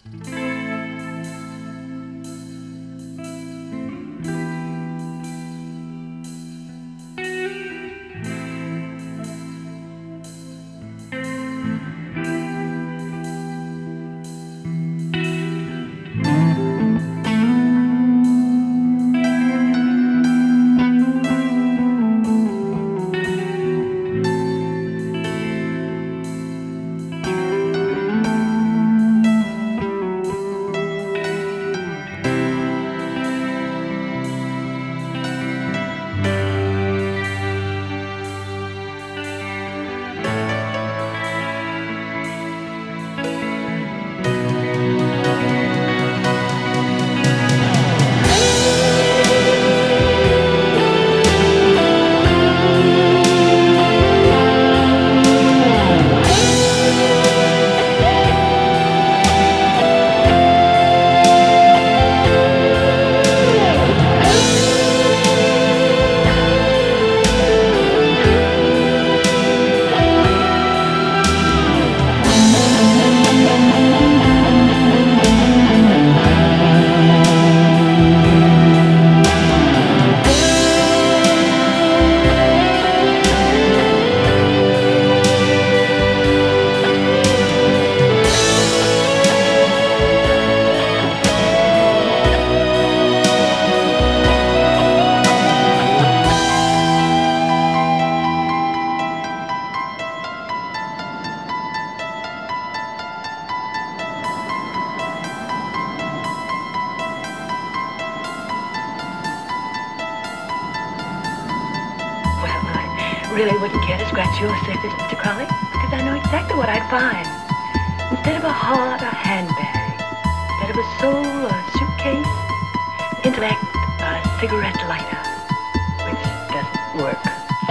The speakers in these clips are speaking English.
Really wouldn't care to scratch your surface, Mr. Crowley, because I know exactly what I'd find. Instead of a heart, a handbag. Instead of a soul, a suitcase. Intellect, a cigarette lighter, which doesn't work.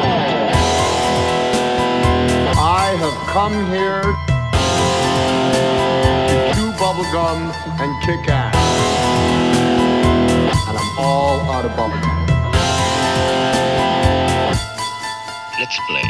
I have come here to chew bubblegum and kick ass. And I'm all out of bubblegum. Let's play.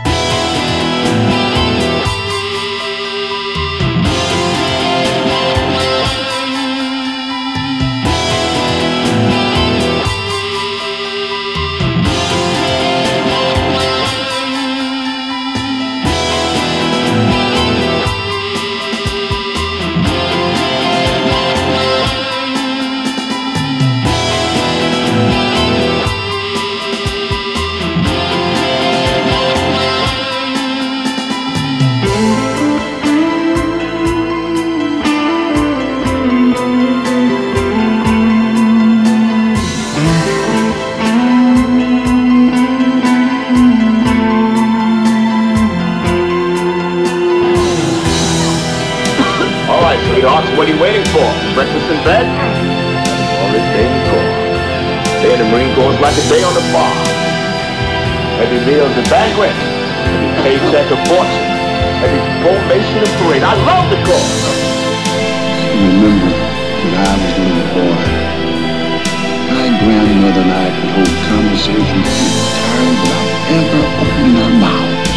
Sweetheart, so what are you waiting for? Breakfast in bed? That's all this day in the Corps. Day in the Marine Corps is like a day on the farm. Every meal's a banquet. Every paycheck a fortune. Every formation a parade. I love the Corps. I remember when I was a little boy, my grandmother and I could hold conversations entirely without ever opening our mouths.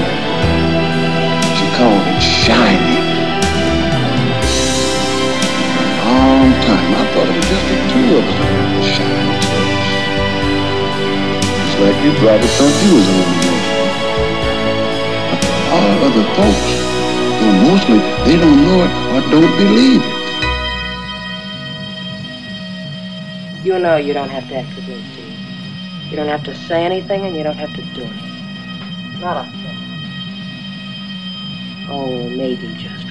She called it shiny. Long time I thought it was just the two of us that had the shine touch. It's like you probably thought you was the only one. But all other folks, though mostly they don't know it or don't believe it. You know you don't have to act with me, Steve. You don't have to say anything and you don't have to do anything. Not a thing. Oh, maybe just